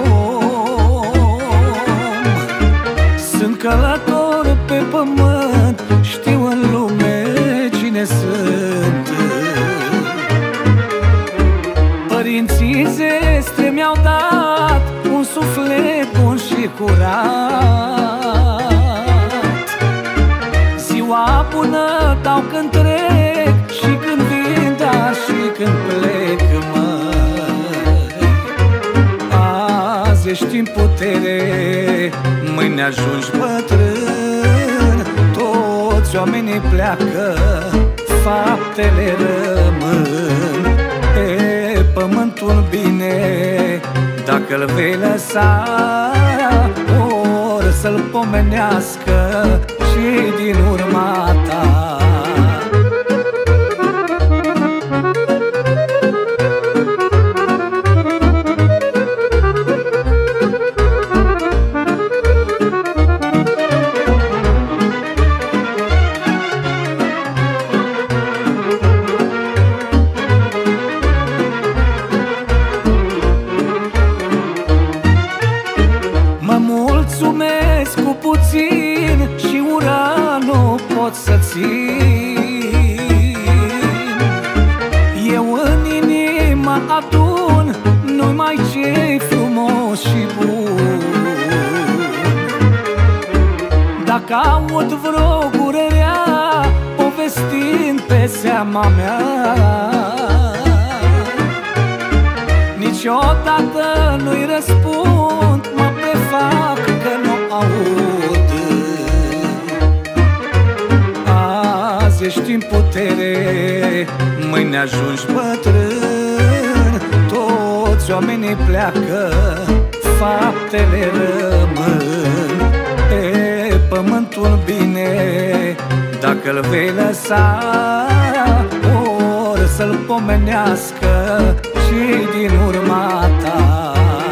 Sunt călător pe pământ, știu în lume cine sunt. Părinții zestre mi-au dat un suflet bun și curat. Ziua bună dau când trec și când vin, dar și când plec, măi. Azi ești în putere, mâine ajungi bătrân. Toți oamenii pleacă, faptele rămân. Pe pământul bine, dacă-l vei lăsa, ori să-l pomenească și din urma ta. Mulțumesc cu puțin și ura nu pot să țin. Eu în inimă adun numai ce-i frumos și bun. Dacă aud vreo gură rea povestind pe seama mea, niciodată nu-i răspund, mă prefac că nu aud. Azi ești în putere, mâine ajungi bătrân. Toți oamenii pleacă, faptele rămân. Pe pământul bine, dacă-l vei lăsa, ori să-l pomenească și din urma ta.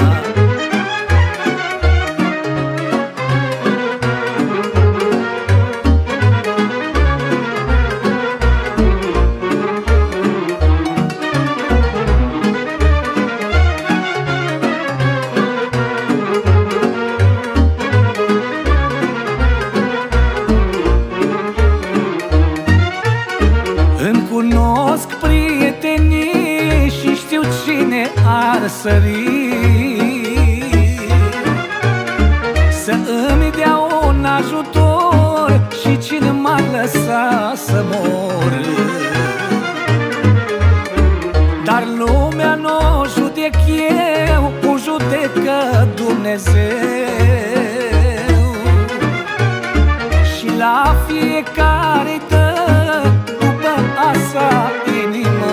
Îmi cunosc prietenii și știu cine ar sări să îmi dea un ajutor și cine m-ar lăsa să mor. Dar lumea n-o judec eu, o judecă Dumnezeu. Și la fiecare dă după asa inimă.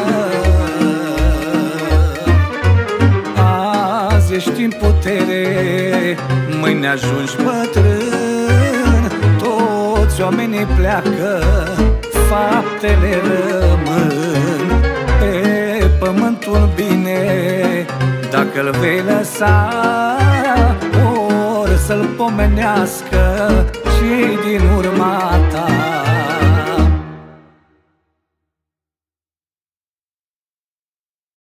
Azi ești în putere, mâine ajungi bătrân. Toți oamenii pleacă, faptele rămân. Pe pământul bine, dacă-l vei lăsa, ori să-l pomenească și din urma